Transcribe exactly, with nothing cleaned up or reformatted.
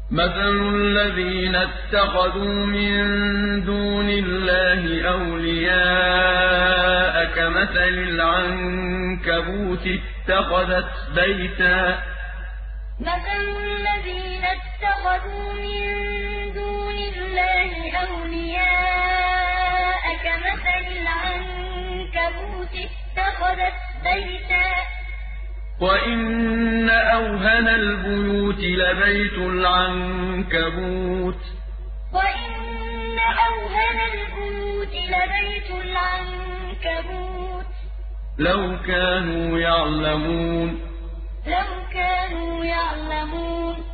مثل الذين اتخذوا من دون الله أولياء كمثل العنكبوت اتخذت بيتا مثل الذين اتخذوا من دون الله أولياء كمثل العنكبوت اتخذت بيتا وإن أوهن البيوت لبيت العنكبوت وإن أوهن البيوت لبيت العنكبوت لو كانوا يعلمون لو كانوا يعلمون